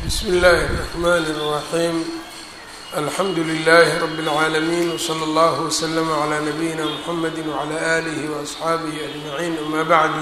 بsم الlh الرحmn الرحيم الحمd لله رب العاalمين وصلى الله وسلم عlى نبيinا محمد وعlى آله وأصحاaبه أجمعين أmا bعd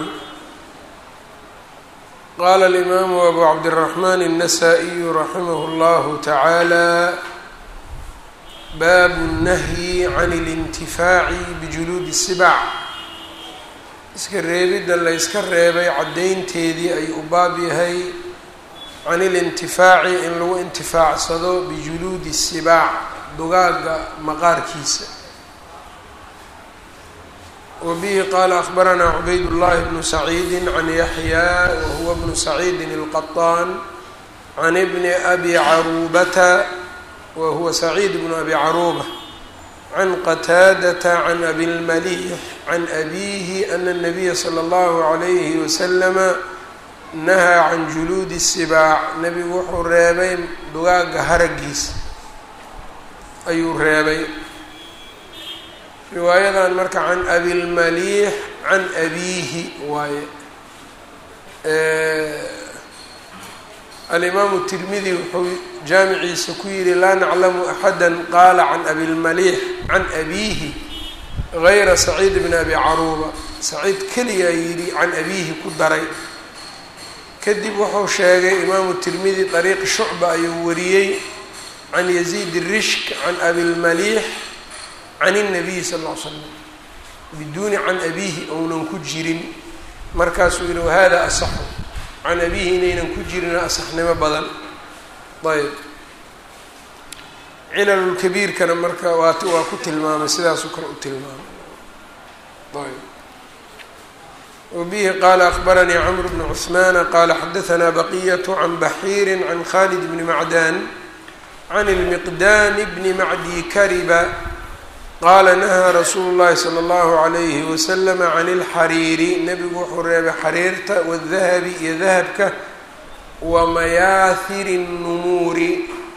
qال الإmام أbو cبدالرحمن النسائي رحimه الله تعالى bab النهي عن الانتفاع بجلوud السبع iska reebidda la yska reebay caddaynteedii ay u baab yahay can ilintifaaci in lagu intifaacsado bijuluudi sibaac dugaaga maqaarkiisa. wa bihi qaala akhbaranaa cubaydullaahi bnu saciidin can yaxyaa wa huwa bnu saciidin alqaطaan can ibni abi caruubata wa huwa saciid bnu abi caruuba can qataadata can abi lmaliix can abiihi ana الnabiya slى اllahu عalayhi waslama nahaa can juluudi الsibaac nebigu wuxuu reebay dugaaga haragiisa ayuu reebay. riwaayadan marka can abi lmaliix can abiihi waaye. alimaamu tirmidi wuxuu jaamiciisa ku yihi laa naclamu axada qaala can abi lmaliix can abiihi gayra saciid bn abi caruuba. saciid keliyaa yidhi can abiihi ku daray. kadib wuxuu sheegay imaamu tirmidi dariiq shucba ayuu wariyey can yaziid الrishk can abi lmaliix can الnabiy sal ll ly slam biduuni can abiihi ounan ku jirin. markaasuu yihi wahada asaxu, can abiihi inaynan ku jirina asaxnimo badan. ayb cilalulkabiirkana marka waa ku tilmaamay, sidaasuu kale u tilmaamay. ayb wbihi qaala akhbaranii cmr bn cثmaana qaala xadaثna baqiyaة can baxiiri can khalid bni macdan can اlmiqdaami bni macdi kariba qaala nahaa rasuulu اllahi slى اllahu عalayhi waslama can اlxariiri. nebigu wuxuu reebay xariirta wالdahabi iyo dahabka wa mayaahiri الnumuuri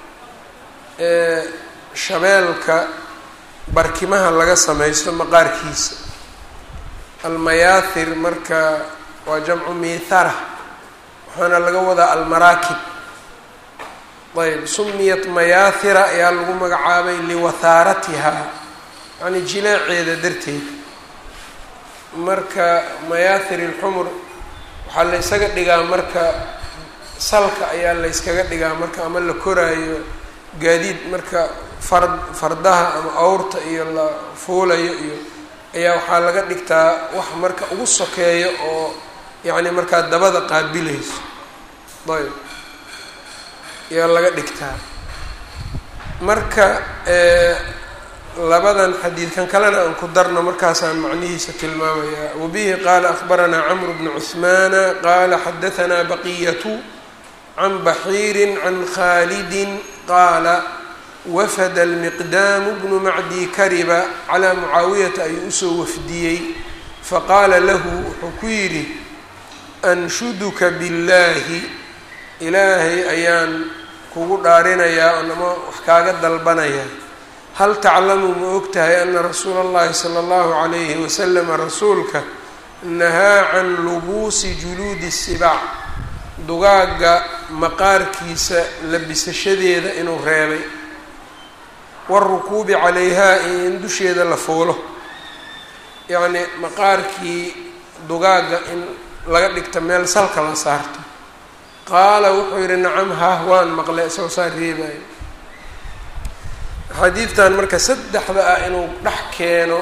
shabeelka barkimaha laga samaysto maqaarkiisa. almayaahir marka waa jamcu miithara, waxaana laga wadaa almaraakib. ayb sumiyat mayaahira ayaa lagu magacaabay liwahaaratiha, yani jileeceeda darteed. marka mayaahir ilxumur waxaa la ysaga dhigaa marka salka ayaa la yskaga dhigaa marka ama la koraayo gaadiid marka fardaha ama awrta iyo la fuulayo iyo ayaa waxaa laga dhigtaa wax marka ugu sokeeyo oo yacni markaa dabada qaabilayso. ayb ayaa laga dhigtaa. marka labadan xadiidkan kalena aan ku darno markaasaan macnihiisa tilmaamayaa. wabihi qaala akhbaranaa camru bnu cuثmaana qaala xadaثanaa baqiyatu can baxiiri can khaalidin qaala wafada almiqdaamu bnu macdi kariba calaa mucaawiyata ayuu usoo wafdiyey. faqaala lahu wuxuu ku yidhi anshuduka billaahi, ilaahay ayaan kugu dhaarinayaa onama wax kaaga dalbanayaa. hal taclamu ma og tahay ana rasuula اllahi salى اllahu عalayhi waslama rasuulka nahaa can lubuusi juluudi الsibaac dugaaga maqaarkiisa labisashadeeda inuu reebay, warukuubi calayhaa in dusheeda la fuulo, yacni maqaarkii dugaaga in laga dhigto meel salka la saarto. qaala wuxuu yidhi nacam hah waan maqlay isagoo saa reebayo. xadiidtan marka saddexda ah inuu dhex keeno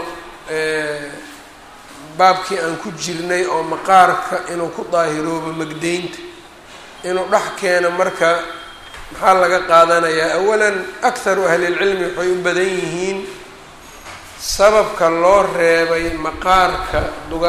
baabkii aan ku jirnay oo maqaarka inuu ku daahiroobo magdaynta, inuu dhex keeno marka maxaa laga qaadanayaa? awalan akharu ahlilcilmi waxay u badan yihiin sababka loo reebay maqaarka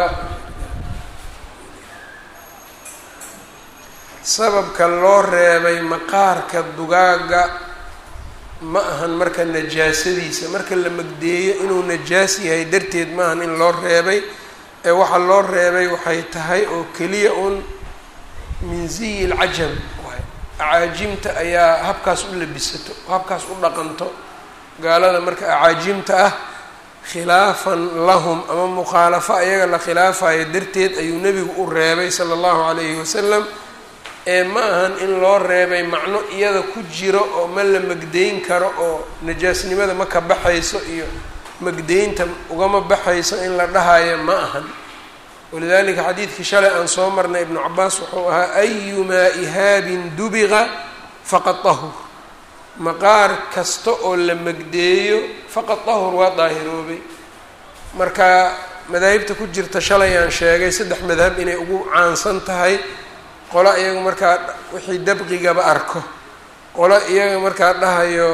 dugaaga ma ahan marka najaasadiisa, marka la magdeeyo inuu najaas yahay darteed ma ahan in loo reebay, ee waxaa loo reebay waxay tahay oo keliya un min ziyi lcajam. acaajimta ayaa habkaas u labisato, habkaas u dhaqanto. gaalada marka acaajimta ah khilaafan lahum ama mukhaalafo ayaga la khilaafayo darteed ayuu nebigu u reebay sala allahu calayhi wasalam ma ahan in loo reebay macno iyada ku jiro oo ma la magdayn karo oo najaasnimada ma ka baxayso iyo magdaynta ugama baxayso in la dhahayo ma ahan. walidalika xadiidkii shalay aan soo marnay ibnu cabaas wuxuu ahaa ayumaa ihaabin dubiqa faqad tahur, maqaar kasta oo la magdeeyo faqad tahur waa daahiroobay. marka madaahibta ku jirta shalay aan sheegay 3 madhab inay ugu caansan tahay. qolo iyaga markaa wixii dabqigaba arko, qolo iyaga markaa dhahayo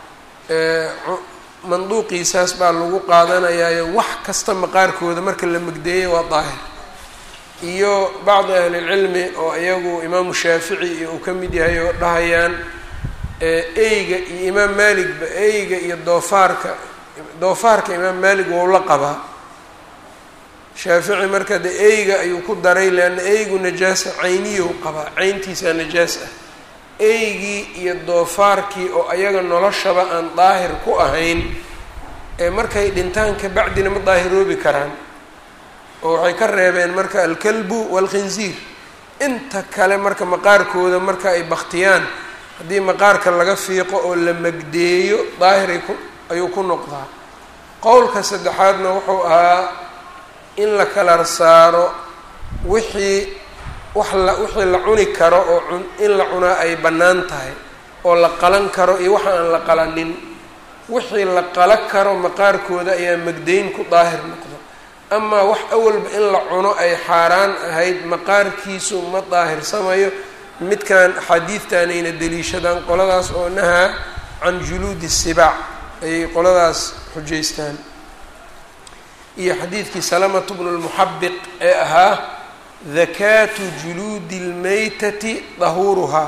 manduuqiisaas baa lagu qaadanayaayo wax kasta maqaarkooda marka la magdeeyo waa daahir, iyo bacdi ahlilcilmi oo iyagu imaamu shaafici iyo uu ka mid yahay oo dhahayaan eyga iyo imaam maaligba eyga iyo doofaarka imaam maalig wou la qabaa. shaafici marka de eyga ayuu ku daray leanna eygu najaasa cayniyow qabaa, cayntiisaa najaas ah. eygii iyo doofaarkii oo ayaga noloshaba aan daahir ku ahayn markay dhintaan ka bacdina ma daahiroobi karaan, oo waxay ka reebeen marka alkalbu waalkhinziir. inta kale marka maqaarkooda marka ay baktiyaan haddii maqaarka laga fiiqo oo la magdeeyo daahir ayuu ku noqdaa. qowlka saddexaadna wuxuu ahaa in la kala saaro wixii la cuni karo oo in la cunaa ay bannaan tahay oo la qalan karo iyo waxa aan la qalanin. wixii la qala karo maqaarkooda ayaa magdayn ku daahir noqdo, amaa wax awalba in la cuno ay xaaraan ahayd maqaarkiisu ma daahirsamayo. midkan axaadiidtaanayna deliishadaan qoladaas oo nahaa can juluudi sibaac ayay qoladaas xujaystaan, iyo xadiidkii salamatu bnu lmuxabiq ee ahaa dakaatu juluudi lmaytati dahuuruhaa.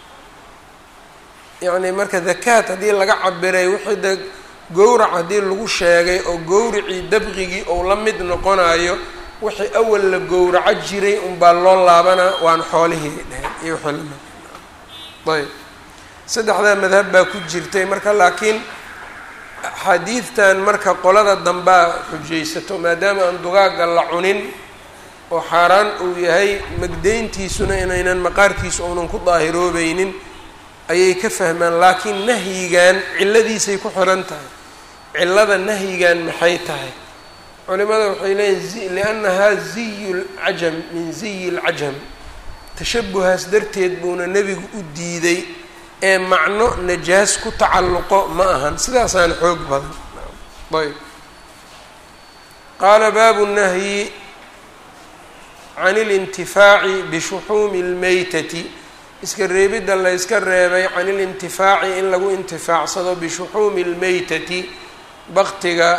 yacni marka dakaat haddii laga cabiray wixii de gowrac haddii lagu sheegay oo gowricii dabqigii ou la mid noqonayo wixii awal la gowraco jiray unbaa loo laabanaa waan xoolihii dheheen iyo wixii lamid. ayb 3daa madhab baa ku jirtay marka, laakiin axaadiidtan marka qolada dambaa xujaysato maadaama aan dugaaga la cunin oo xaaraan uu yahay magdayntiisuna inaynan maqaarkiisu uunan ku daahiroobaynin ayay ka fahmaan. laakiin nahyigan cilladiisay ku xiran tahay. cillada nahyigan maxay tahay? culimada waxay leeyihin liannahaa ziyu lcajam min ziyi lcajam, tashabuhaas darteed buuna nebigu u diiday ee macno najaas ku tacalluqo ma ahan. sidaasaan xoog badan. ayb qaala baabu nahyi can اlintifaaci bishuxuumi اlmaytati, iska reebidda la yska reebay can ilintifaaci in lagu intifaacsado bishuxuumi اlmaytati baktiga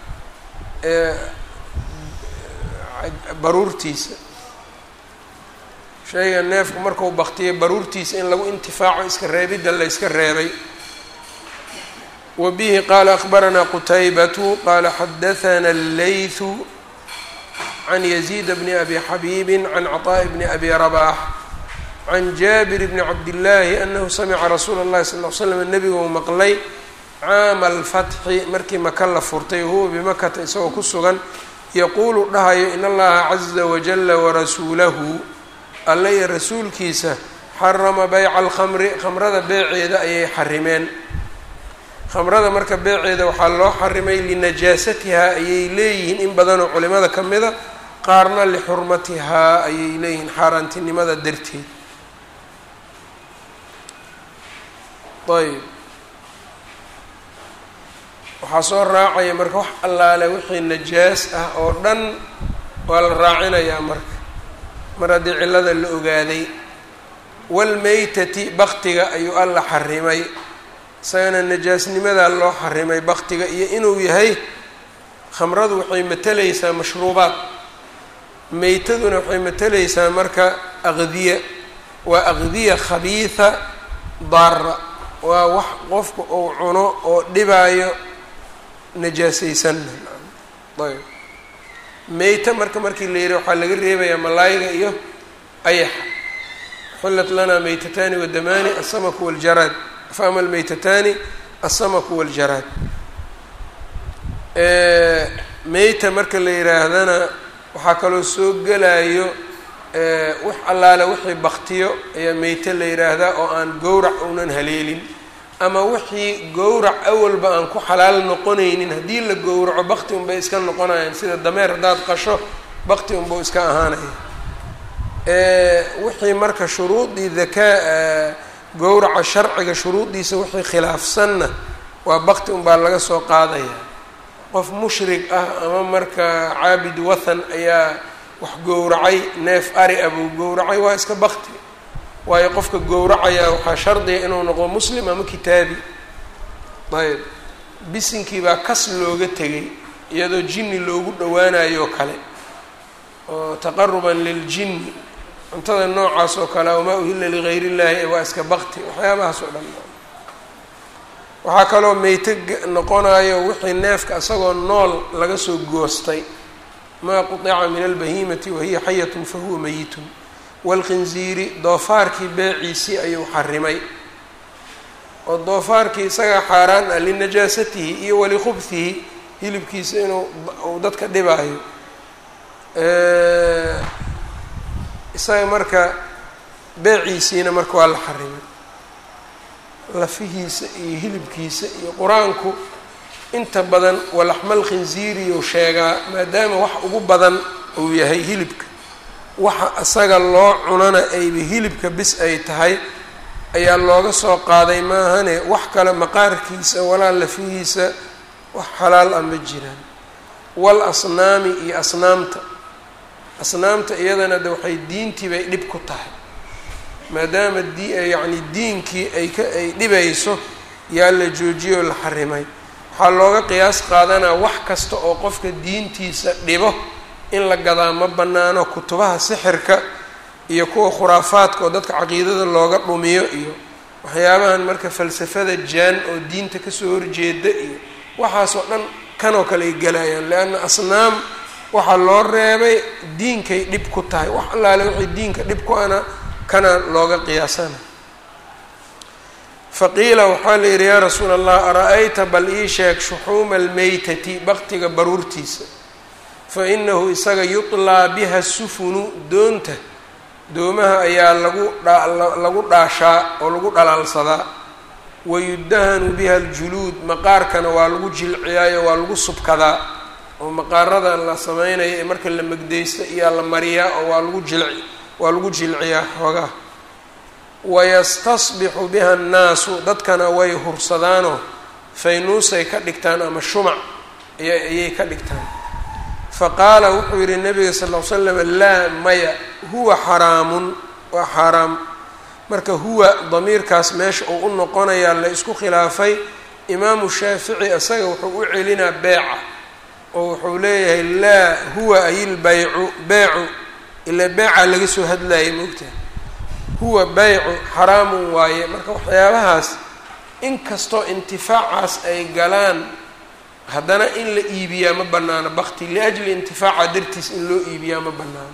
baruurtiisa. shayga neefku marku baktiyo baruurtiisa in lagu intifaaco iska reebidda la yska reebay. wa bihi qaala akbaranaa qutaybatu qaala xadahanaa allaythu can yaziid bni abi xabiibi can caطaaءi bni abi rabaax can jaabir bni cabdillaahi anahu samica rasuula اllahi sal ll slam nebiguu maqlay caama alfatxi markii maka la furtay wahuwa bimakata isagoo ku sugan yaquulu dhahayo in allaha caza wajala warasuulahu alla iyo rasuulkiisa xarama bayca alkhamri, khamrada beeceeda ayay xarimeen. khamrada marka beeceeda waxaa loo xarimay linajaasatihaa ayay leeyihiin in badanoo culimada ka mida, qaarna lixurmatihaa ayay leeyihiin xaaraantinimada darteed. ayb waxaa soo raacaya marka wax allaale wixii najaas ah oo dhan waa la raacinayaa marka mar haddii cillada la ogaaday. walmaytati baktiga ayuu alla xarimay, isagana najaasnimadaa loo xarimay baktiga, iyo inuu yahay khamradu waxay matalaysaa mashruubaad, meytaduna waxay matalaysaa marka aqdiya. waa aqdiya khabiisa daara, waa wax qofka uu cuno oo dhibaayo najaasaysanna. ayb meyta markii la yihi waxaa laga reebayaa malaayiga iyo ayaxa. xullat lanaa meytataani wadamaani asamaku waljaraad, fa ama almeytataani asamaku waljaraad. meyta marka la yihaahdana waxaa kaloo soo gelayo wax allaale wixii baktiyo ayaa meyte la yidhaahdaa oo aan gowrac uunan haleelin, ama wixii gowrac awalba aan ku xalaal noqonaynin haddii la gowraco bakti unbay iska noqonayaan, sida dameer haddaad qasho bakti unbuu iska ahaanaya. wixii marka shuruudii dakaa gowraca sharciga shuruudiisa wixii khilaafsanna waa bakti unbaa laga soo qaadaya. qof mushrig ah ama marka caabid wathan ayaa wax gowracay, neef ari abuu gowracay, waa iska bakti, waayo qofka gowracayaa waxaa shardiga inuu noqdo muslim ama kitaabi. ayb bisinkii baa kas looga tegay iyadoo jinni loogu dhowaanayo kale, oo taqaruban liljinni, cuntada noocaas oo kale wamaa uhilla ligayr illaahi waa iska bakti, waxyaabahaas oo dhan. waxaa kaloo meyte noqonayo wixii neefka isagoo nool laga soo goostay, maa qutica min albahimati wahiya xayatun fahuwa meyitun. waalkhinziiri doofaarkii beeciisii ayuu xarimay, oo doofaarkii isagaa xaaraan ah linajaasatihi iyo walikubhihi, hilibkiisa inuu dadka dhibaayo. isaga marka beeciisiina marka waa la xarimay, lafihiisa iyo hilibkiisa iyo qur-aanku inta badan walaxmal khinziiriyou sheegaa, maadaama wax ugu badan uu yahay hilibka, waxa isaga loo cunana ayba hilibka bis ay tahay ayaa looga soo qaaday maahane wax kale maqaarkiisa walaa lafihiisa wax xalaal ah ma jiraan. wal asnaami iyo asnaamta iyadana de waxay diintii bay dhib ku tahay, maadaama yacni diinkii ay dhibayso yaa la joojiyoo la xarimay. waxaa looga qiyaas qaadanaa wax kasta oo qofka diintiisa dhibo in la gadaa ma bannaano, kutubaha sixirka iyo kuwa khuraafaadka oo dadka caqiidada looga dhumiyo iyo waxyaabahan marka falsafada jaan oo diinta kasoo horjeeda iyo waxaasoo dhan kanoo kale ay galayaan. leanna asnaam waxaa loo reebay diinkay dhib ku tahay, wax allaale wixii diinka dhib ku ana kana looga qiyaasana. faqiila waxaa la yidhi yaa rasuula allah ara-ayta bal ii sheeg shuxuuma almeytati baktiga baruurtiisa, fa inahu isaga yutlaa biha sufunu doonta doomaha ayaa lagu dhaashaa oo lagu dhalaalsadaa, wayudahanu biha aljuluud maqaarkana waa lagu jilciyaayo waa lagu subkadaa, oo maqaarada la sameynaya ee marka la megdaysta iyaa la mariyaa oo waa lagu jilciyaa xoogaa. wayastasbixu biha annaasu dadkana way hursadaanoo faynuusay ka dhigtaan ama shumac ayay ka dhigtaan. faqaala wuxuu yidhi nabiga sal ll ly slam laa maya huwa xaraamun waa xaaraam. marka huwa damiirkaas meesha uu u noqonayaa la isku khilaafay. imaamu shaafici isaga wuxuu u celinaa beeca oo wuxuu leeyahay laa huwa ayilbaycu beecu, ilaa beeca laga soo hadlayay moogtaha, huwa baycu xaraamun waaye. marka waxyaabahaas inkastoo intifaacaas ay galaan haddana in la iibiyaa ma bannaano, bakti liajli intifaaca dartiis in loo iibiyaa ma bannaano.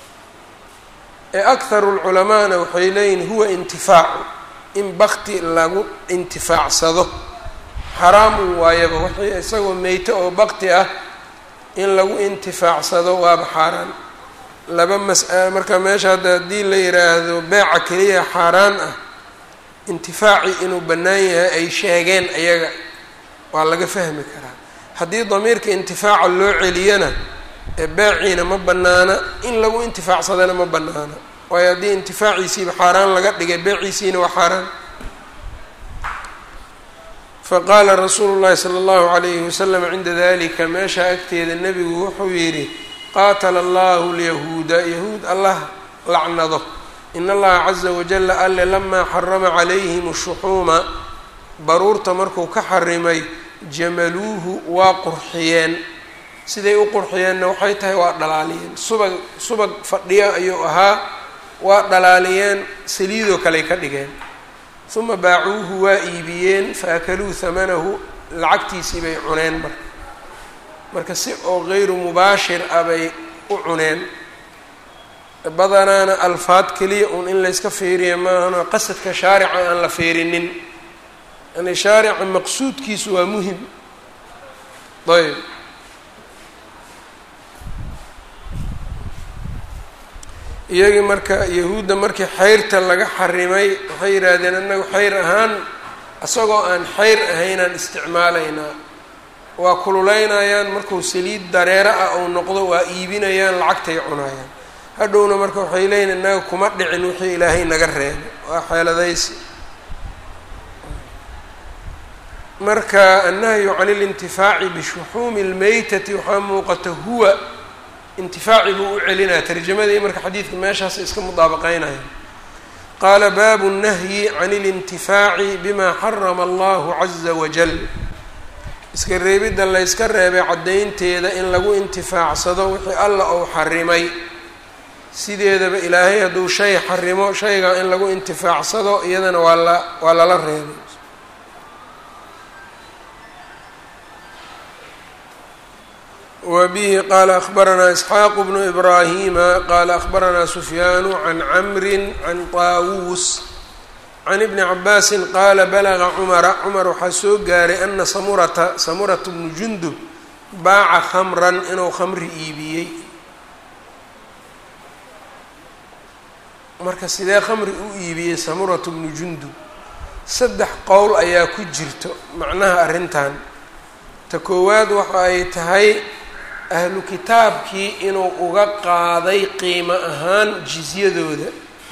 akharu lculamaana waxay leeyihin huwa intifaacu, in bakti lagu intifaacsado xaraamun waayaba, waxay isagoo meyte oo bakti ah in lagu intifaacsado waaba xaaraan. laba mas'alo marka meesha hadda haddii la yidhaahdo beeca keliya xaaraan ah, intifaacii inuu bannaan yahay ay sheegeen ayaga waa laga fahmi karaa. haddii damiirka intifaaca loo celiyana beeciina ma bannaana, in lagu intifaacsadana ma bannaana, waayo haddii intifaaciisiiba xaaraan laga dhigay beeciisiina waa xaaraan. faqaala rasuulu llahi sala allahu calayhi wasalam cinda dalika meesha agteeda nebigu wuxuu yidhi qaatala allahu lyahuuda yahuud allah lacnado. in allaha caza wajala alle lamaa xarama calayhim shuxuuma baruurta markuu ka xarimay jamaluuhu waa qurxiyeen. siday u qurxiyeenna waxay tahay waa dhalaaliyeen, subag fadhiyo ayuu ahaa, waa dhalaaliyeen, saliidoo kaley ka dhigeen. uma baacuuhu waa iibiyeen faakaluu hamanahu lacagtiisii bay cuneen. marka si oo gayru mubaashir ah bay u cuneen. badanaana alfaad keliya un in layska fiiriya maahano qasadka shaarica aan la fiirinin, yani shaarica maqsuudkiisu waa muhim. ayb iyagii marka yahuudda markii xayrta laga xarimay waxay yidhaahdeen annagu xayr ahaan isagoo aan xayr ahaynaan isticmaalaynaa, waa kululeynayaan, markuu saliid dareero ah ou noqdo waa iibinayaan, lacagtay cunayaan. hadhowna marka waxay leeyihin innaga kuma dhicin wixii ilaahay naga reebay, waa xeeladaysi. marka annahyu can ilintifaaci bishuxuumi اlmeytati waxaa muuqata huwa intifaaci buu u celinaya tarjamadii marka xadiidka meeshaas iska mudaabaqeynaya. qaala baabu الnahyi can اlintifaaci bima xarama allahu caza wajal, iska reebidda la yska reebay caddaynteeda in lagu intifaacsado wixii alla ou xarimay. sideedaba ilaahay hadduu shay xarimo shaygaa in lagu intifaacsado iyadana waa lala reebay. وبه qال أخبرنا إسحاq بن إبراهيم qال أخبرنا سفyان عن عمر عن طاawوس عن بن عباس qال بلغ cمر waxaa soo gaaray أna samرة بن جندب baaca خمرا inuu khamri iibiyey. marka sidee khamri u iibiyey samرة بن جندب? 3 qowl ayaa ku jirto macnaha arrintan. ta koowaad waxa ay tahay ahlu kitaabkii inuu uga qaaday qiimo ahaan jizyadooda,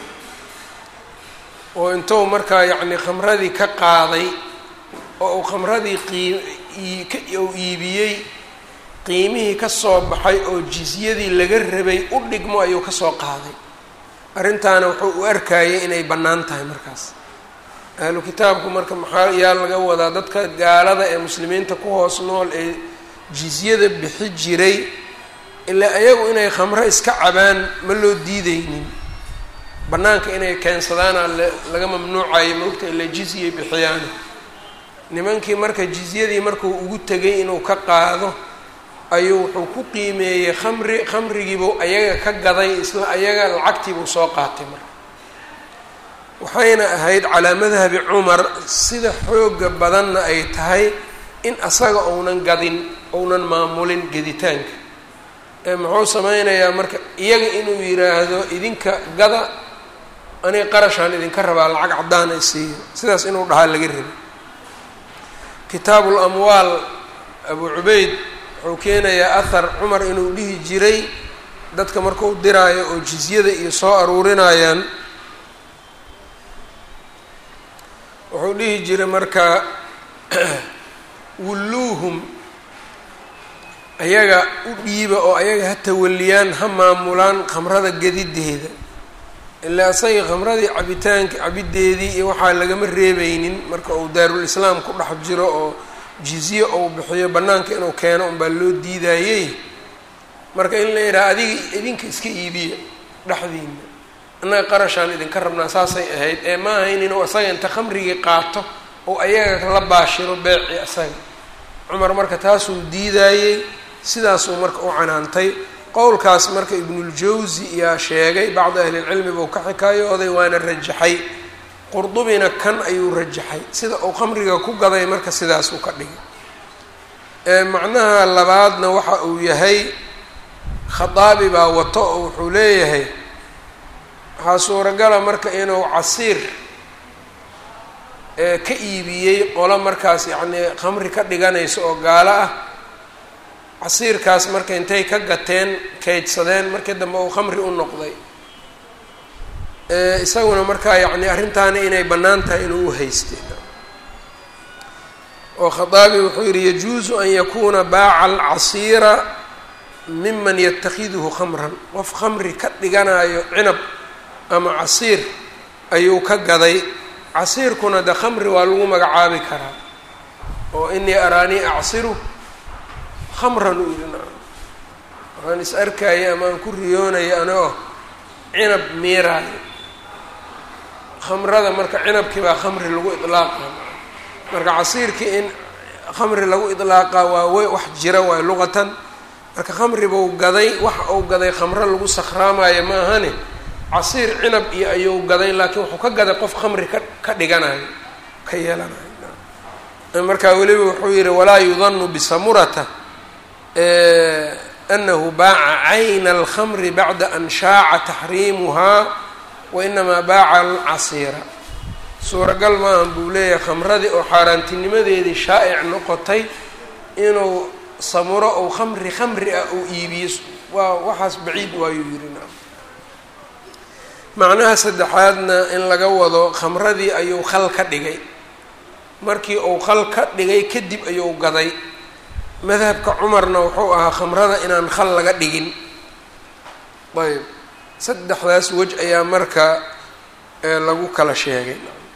oo intuu markaa yacni khamradii ka qaaday oo uu khamradii uu iibiyey qiimihii ka soo baxay oo jizyadii laga rabay u dhigmo ayuu ka soo qaaday. arrintaana wuxuu u arkayay inay bannaan tahay. markaas ahlu kitaabku marka maxaa yaa laga wadaa? dadka gaalada ee muslimiinta ku hoos nool ee jizyada bixi jiray, ilaa ayagu inay khamro iska cabaan ma loo diideynin, bannaanka inay keensadaana laga mamnuucayo maogta ilaa jizyay bixiyaan. nimankii marka jizyadii markuu ugu tegay inuu ka qaado ayuu wuxuu ku qiimeeyey khamrigiibuu ayaga ka gaday, isla ayaga lacagtiibuu soo qaatay. marka waxayna ahayd calaa madhabi cumar, sida xooga badanna ay tahay in asaga ounan gadin, ounan maamulin geditaanka. muxuu sameynayaa marka? iyaga inuu yidhaahdo idinka gada, aniga qarashaan idinka rabaa, lacag caddaan ay siiyo, sidaas inuu dhahaa laga rabay. kitaabu lamwaal abu cubayd wuxuu keenayaa ahar cumar inuu dhihi jiray dadka markuu diraayo oo jizyada iyo soo aruurinayaan, wuxuu dhihi jiray marka wulluuhum, ayaga u dhiiba oo ayaga ha tawaliyaan, ha maamulaan khamrada gedideeda. ilaa isaga khamradii cabiddeedii iyo waxaa lagama reebeynin marka uu daarul islaam ku dhex jiro oo jizye ou bixiyo bannaanka inuu keeno unbaa loo diidayey. marka in la yidhaha adiga idinka iska iibiya dhexdiina, annaga qarashaan idinka rabnaa, saasay ahayd. ee ma ahayn inuu isaga inta khamrigii qaato oo ayaga la baashiro beeci isaga. cumar marka taasuu diidayey, sidaasuu marka u canaantay. qowlkaas marka ibnuljawsi yaa sheegay, bacdi ahlilcilmi buu ka xikaayooday waana rajaxay. qurdubina kan ayuu rajaxay, sida uu khamriga ku gaday marka sidaasuu ka dhigay. macnaha labaadna waxa uu yahay khaaabi baa wato oo wuxuu leeyahay waxaa suuragala marka inuu casiir ka iibiyey qolo markaas yacnii khamri ka dhiganayso oo gaalo ah. casiirkaas marka intay ka gateen kaydsadeen, markii dambe uu khamri u noqday. isaguna markaa yacni arrintaana inay bannaan tahay inuu u haystay. oo khaaabi wuxuu yihi yajuusu an yakuuna baaca alcasiira miman yatakhiduhu khamran, qof khamri ka dhiganayo cinab ama casiir ayuu ka gaday. casiirkuna de khamri waa lagu magacaabi karaa, oo inii araanii acsiru khamran u yidhi naa, waxaan is arkaya ama aan ku riyoonaya anoo cinab miiraayo. khamrada marka cinabkii baa khamri lagu idlaaqa, marka casiirkii in khamri lagu idlaaqa waa wax jira waay luqatan. marka khamri buu gaday, waxa uu gaday khamro lagu sakhraamayo ma ahane, casiir cinab iyo ayuu gaday, laakiin wuxuu ka gaday qof khamri ka dhiganayo, ka yeelanayo. markaa weliba wuxuu yihi walaa yudanu bisamurata anahu baaca cayna alkhamri bacda an shaaca taxriimuhaa wainamaa baaca alcasiira suuragal maahan buu leeyahay khamradii oo xaaraantinimadeedii shaa'ic noqotay inuu samuro ou khamri ah uu iibiyo waa waxaas baciid waayuu yidhi macnaha saddexaadna in laga wado khamradii ayuu khal ka dhigay markii uu khal ka dhigay kadib ayuu gaday madhabka cumarna wuxuu ahaa khamrada inaan khal laga dhigin ayb saddexdaas wej ayaa marka lagu kala sheegay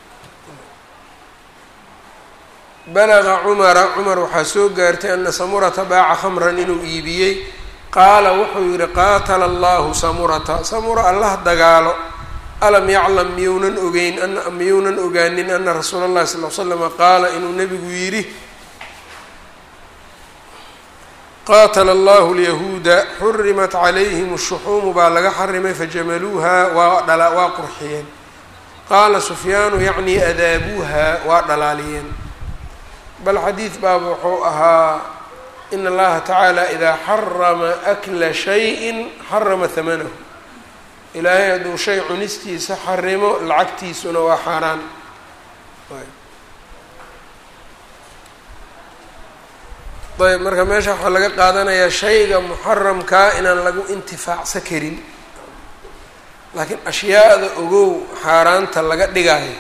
balaga cumar waxaa soo gaartay ana samurata baaca khamran inuu iibiyey qaala wuxuu yihi qaatala allahu samurata samura allah dagaalo alam yaclam miyuunan ogaanin ana rasuula اllahi sal l slama qaala inuu nebigu yidhi qaatala allahu lyahuuda xurimat calayhim الshuxuumu baa laga xarimay fajamaluuha waa qurxiyeen qaala sufyaanu yacnii adaabuuha waa dhalaaliyeen bal xadiid baaba wuxuu ahaa in allaha tacaala idaa xarama akla shayin xarama hamanahu ilaahay hadduu shay cunistiisa xarimo lacagtiisuna waa xaaraan ayb marka meesha waxaa laga qaadanayaa shayga muxaramkaa inaan lagu intifaacsan karin laakiin ashyaada ogow xaaraanta laga dhigaayo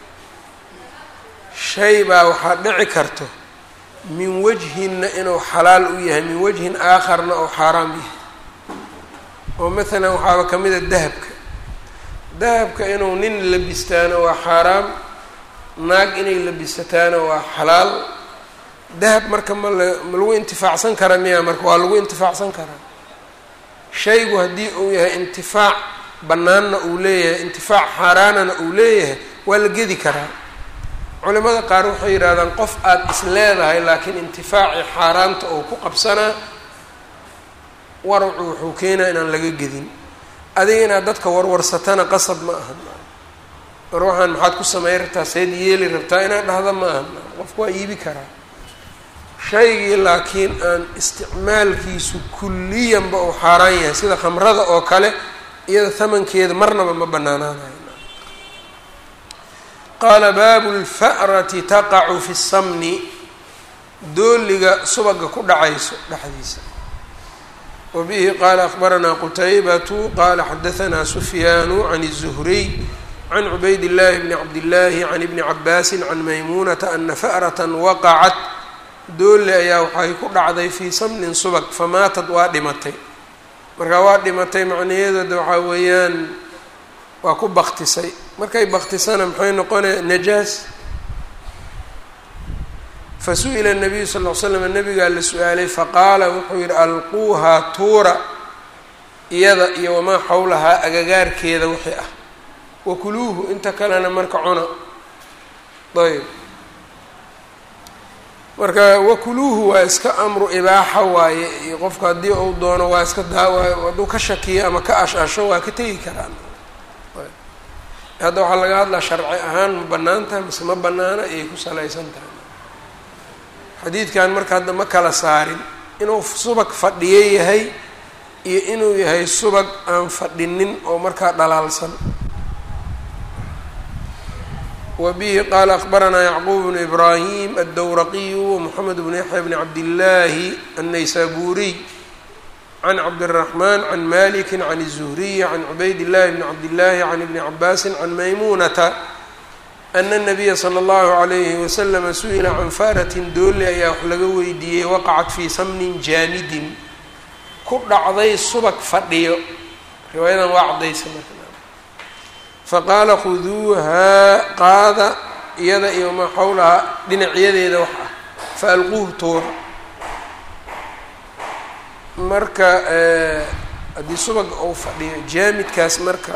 shay baa waxaa dhici karto min wajhinna inuu xalaal u yahay min wajhin aakharna oo xaaraam yahay oo maalan waxaaba ka mid a dahabka inuu nin labistaana waa xaaraam naag inay labisataana waa xalaal dahab marka ma lagu intifaacsan kara miya marka waa lagu intifaacsan karaa shaygu haddii uu yahay intifaac bannaanna uu leeyahay intifaac xaaraanana uu leeyahay waa la gedi karaa culimada qaar waxay yidhahdaan qof aada is leedahay laakiin intifaacii xaaraanta oo ku qabsanaa waracu wuxuu keenaa inaan laga gedin adiga inaad dadka warwarsatana qasab ma ahan war waxaan maxaad ku samey rabtaa seed yeeli rabtaa inaad dhahda ma ahan qofku waa iibi karaa shaygii laakiin aan isticmaalkiisu kulliyanba uu xaaraan yahay sida khamrada oo kale iyada hamankeeda marnaba ma banaanaanayo qaala baabu lfa'rati taqacu fi samni dooliga subaga ku dhacayso dhexdiisa wa bihi qaala akhbaranaa qutaybatu qaala xadahanaa sufyaanu can الzuhriy can cubayd llahi bni cabdillaahi can ibni cabaasin can maymuunata ana fa'ratan waqacat dooli ayaa waxay ku dhacday fii samnin subag famaatad waa dhimatay marka waa dhimatay macnaheedooda waxaa weeyaan waa ku baktisay markay baktisana maxay noqonaya najaas fasu'ila الnabiyu sal ll ly slam nabigaa la su-aalay faqaala wuxuu yihi alquuhaa tuura iyada iyo wamaa xawlahaa agagaarkeeda wixii ah wakuluuhu inta kalena marka cuna ayb marka wakuluuhu waa iska amru ibaaxa waaye iyo qofka haddii uu doono waa iska hadduu ka shakiyo ama ka ash-asho waa ka tegi karaan hadda waxaa laga hadlaa sharci ahaan ma bannaan tahay mise ma bannaana ayay ku salaysan tahay xadiidkan marka hadda ma kala saarin inuu subag fadhiyo yahay iyo inuu yahay subag aan fadhinin oo markaa dhalaalsan wa bihi qaala akhbaranaa yacquub bnu ibraahim addowraqiyu wamoxamed bnu yaxya bni cabdillaahi annaysaburiy can cabdiraxmaan can maliki can الzuhriyi can cubayd llahi bni cabdillaahi can ibni cabaasin can maymuunata ana الnabiya slى اllahu عalayhi waslama su-ila can faratin dooli ayaa wax laga weydiiyey waqacat fii samnin jaamidin ku dhacday subag fadhiyo riwaayadan waa caddaysa marka faqaala khuduuhaa qaada iyada iyo maa xawlahaa dhinacyadeeda wax ah faalquuh tuura marka haddii subag ou fadhiyo jaamidkaas marka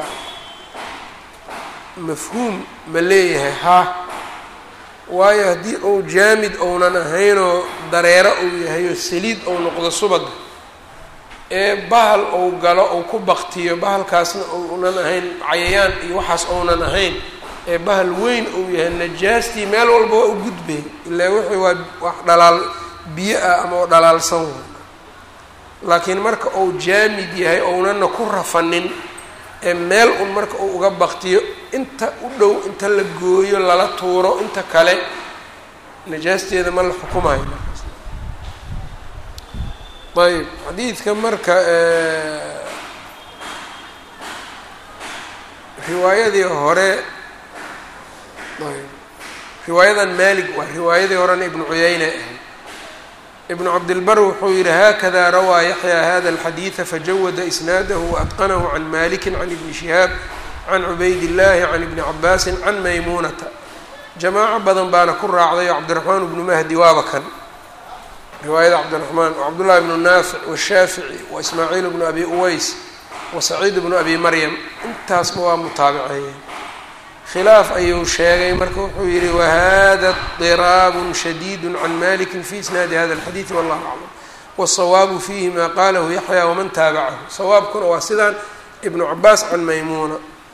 mafhuum ma leeyahay haa waayo haddii uu jaamid ounan ahaynoo dareero uu yahay oo saliid ou noqdo subaga ee bahal ou galo ou ku baktiyo bahalkaasna ounan ahayn cayayaan iyo waxaas ounan ahayn ee bahal weyn uu yahay najaastii meel walba waa u gudbay ilaa wixii waa wax dhalaal biyo ah ama oo dhalaalsan way laakiin marka uu jaamid yahay ounana ku rafanin ee meel un marka uu uga baktiyo inta u dhow inta la gooyo lala tuuro inta kale najaasteeda ma la xukumayo markaas. ayb xadiidka marka riwaayadii hore ayb riwaayadan Maalik waa riwaayadii horena ibnu Cuyayna ahayd. ibnu cabdilbar wuxuu yihi haakada rawaa yaxya hada alxadiida fajawada isnaadahu waatqanahu can maliki can ibni shihaab can cubayd illaahi can ibni cabaasin can maymuunata. jamaaco badan baana ku raacday oo cabdiraxmaan ibnu mahdi waaba kan riwaayada cabdiraxmaan wa cabdullahi ibnu naafic washaafici wa ismaaciil ibnu abi uways wa saciid ibnu abi maryam intaasba waa mutaabiceeyeen. khilaaf ayuu sheegay marka wuxuu yihi wahada اضطiraab shadiid can maliki fi isnaadi hada اlxadiid wallahu aclam wالsawaabu fiihi ma qalahu yaxya waman taabacahu. sawaabkuna waa sidaan ibnu cabaas can maymuuna.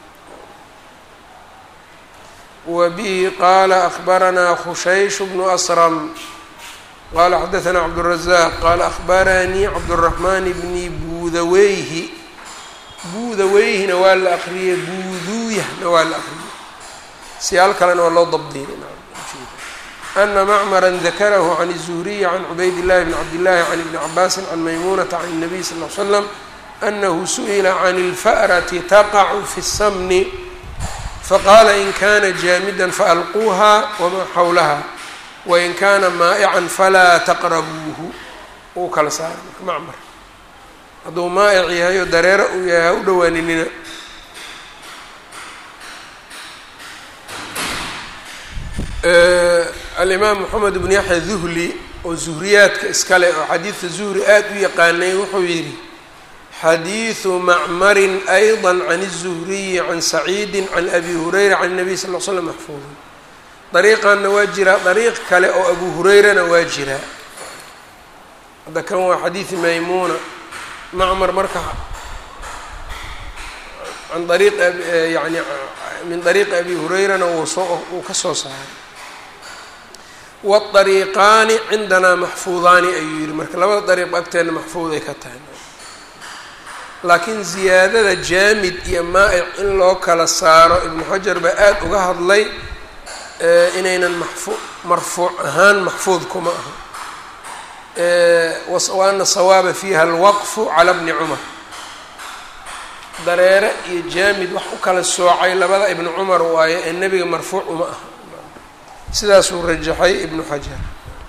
wa bihi qaala akbaranaa khushaysh bnu asram qala xadaثna cabdالrazaq qala akbaranii cabdالraxmaan bni buudaweyhi. buudaweyhina waa la akriyey buuduyahna waa la akriyey siyaal kalena waa loo dabdiyey. ana macmara dakarahu can الzuhriyi can cubayd اllahi bn cabdillahi can ibni cabaasin can maymunata can الnabiy sal ll slam anahu su'ila can اlfa'rati taqacu fi الsamni faqaala in kana jaamida faalquuha wamaa xawlaha wain kana maa'ican falaa taqrabuuhu. uu kala saaray marka macmar hadduu maa'ic yahay oo dareero uu yahay ha u dhowaaninina. alimaam moxamed bn yaxya duhli oo zuhriyaadka iskale oo xadiidka zuhri aada u yaqaanay wuxuu yidhi xadiidu macmarin ayضa can الzuhriyi can saciidi can abi hurayra can الnabiy sal l slam maxfuudun. dariiqanna waa jiraa dariiq kale oo abu hurayrana waa jiraa. hadda kan waa xadiidi maymuuna. macmar marka an ariiq yani min dariiqi abi hurayrana uu ka soo saaray. waariiqaani cindanaa maxfuudaani ayuu yihi marka labada dariiq agteena maxfuuday ka tahay. laakiin ziyaadada jaamid iyo maa'ic in loo kala saaro ibnu xajar baa aada uga hadlay inaynan marfuuc ahaan maxfuud kuma aha. waana sawaaba fiiha alwaqfu cala bni cumar. dareere iyo jaamid wax u kala soocay labada ibnu cumar waaye ee nebiga marfuuc uma aha. sidaasuu rajaxay ibnu xajar.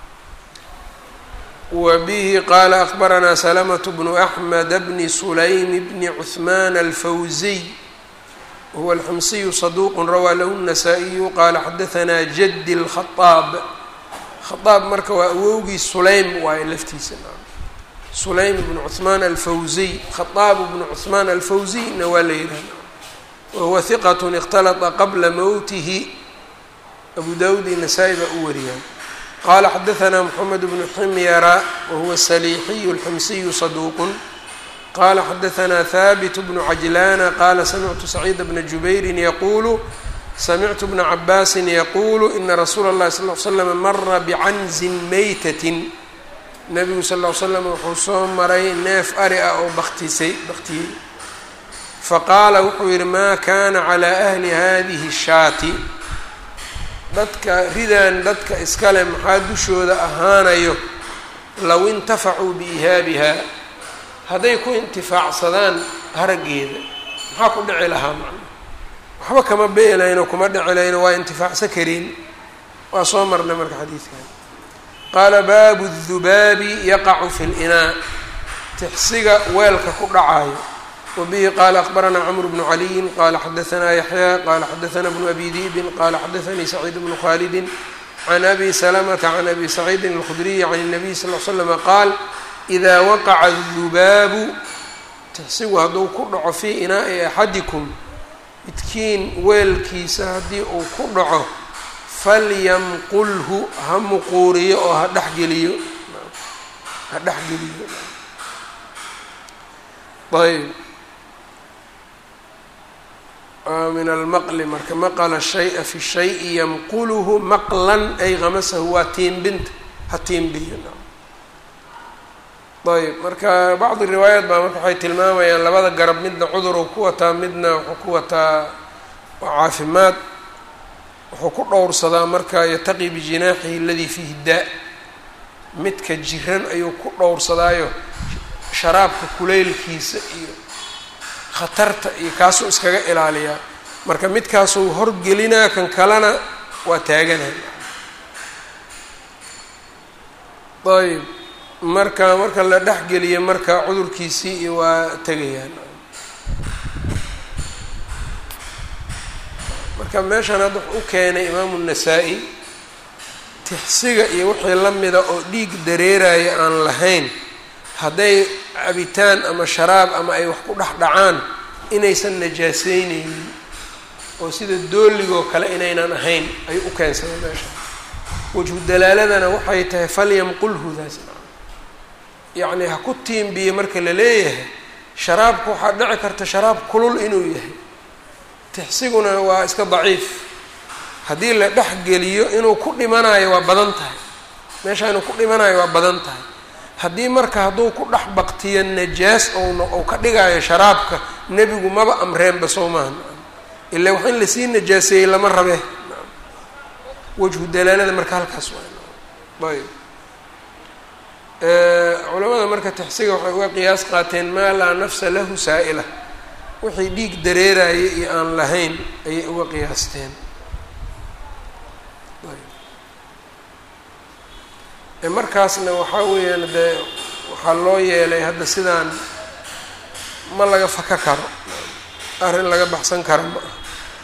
wa bihi qaala akbaranaa salamatu bnu axmed bni sulaym bni cuhmaan alfawziy wahuwa alximsiyu saduuq rawaa lahu الnasaa-iyu qaala xadahanaa jadi اlkhaaab. khaaab marka waa awowgii sulaym waaye laftiisa. sulaym bnu cuhmaan alfawziy khaaab bnu cuhmaan alfawziyna waa la yidhahda wahuwa hiqat اkhtalata qabla mowtihi. abu dawud iyo nasaa-i baa u wariyaan. qaala xadahanaa moxamed bnu ximyara wahuwa saliixiyu alximsiyu saduuqun qaala xadahanaa haabit bnu cajlaana qaala samictu saciida bna jubayrin yaquulu samictu bna cabaasin yaquulu ina rasuula اllahi sal l slam mara bicanzin meytatin. nabigu sal l slam wuxuu soo maray neef ari ah oo baktiyey. faqaala wuxuu yihi maa kana calaa ahli hadihi shaati. dadka ridaan dadka iskale maxaa dushooda ahaanayo low intafacuu biihaabiha hadday ku intifaacsadaan haraggeeda maxaa ku dhici lahaa macna waxba kama beelayno kuma dhici layno waa intifaacsan karin. waa soo marnay marka xadiidkan. qaala baabu الdubaabi yaqacu fi اlinaa. tixsiga weelka ku dhacayo. وبه qال أخبرنا cمرو بن علي qال xdثnا يحyى qال xdثnا بن أbي ذئب qال xdثnي سعيد بن خالد عن أbي سلمة عن أbي سعيد الخdري عن النبي صلى اه عليه وسلم qاal إذا وqع الذubاab tixsigu hadduu ku dhaco fii inaa'i أxadiكم midkiin weelkiisa haddii uu ku dhaco falyamqulhu ha muquuriyo oo ha dhexgeliyo ayb min almaqli marka maqla shayءa fi shayi yamqulhu maqlan ay hamasahu waa tiimbinta ha tiimbiyo ayb marka bacdi riwaayaat baa marka waxay tilmaamayaan labada garab midna cudur uu ku wataa midna wuxuu ku wataa caafimaad wuxuu ku dhowrsadaa marka yataqi bijinaaxihi aladii fiihi daa midka jiran ayuu ku dhowrsadaayo sharaabka kuleylkiisa iyo khatarta iyo kaasuu iskaga ilaaliyaa marka midkaasuu horgelinaa kan kalena waa taaganahay ayb marka la dhexgeliyo marka cudurkiisii iyo waa tegayaan marka meeshan hadda wuxuu u keenay imaamu النasaa-i tixsiga iyo wixii la mida oo dhiig dareeraya aan lahayn hadday cabitaan ama sharaab ama ay wax ku dhex dhacaan inaysan najaaseyneynin oo sida dooligoo kale inaynan ahayn ayuu u keensaday meesha wajhu dalaaladana waxay tahay falyamqulhudaas yacni ha ku tiimbiye marka la leeyahay sharaabka waxaa dhici karta sharaab kulul inuu yahay tixsiguna waa iska daciif haddii la dhex geliyo inuu ku dhimanayo waa badan tahay meesha inuu ku dhimanayo waa badan tahay haddii marka hadduu ku dhex baktiyo najaas ou ka dhigaayo sharaabka nebigu maba amreenba soo maaha ilaa wax in lasii najaaseeyey lama rabe wajhu dalaalada marka halkaas waa ayb culamada marka tixsiga waxay uga qiyaas qaateen maa laa nafsa lahu saa'ila wixii dhiig dareerayay iyo aan lahayn ayay uga qiyaasteen markaasna waxaa weeyaan dee waxaa loo yeelay hadda sidaan ma laga faka karo arrin laga baxsan karo ma ah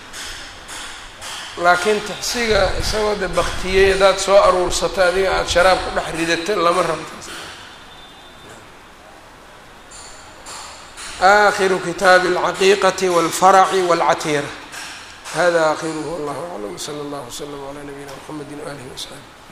laakiin tixsiga isagoo de baktiyey haddaad soo aruursato adiga aada sharaab ku dhex ridato lama rabto آخر كتاب العقيقة والفرع والعتيرة هذا آخره والله أعلم صلى الله وسلم على نبينا محمد وآله وصحبه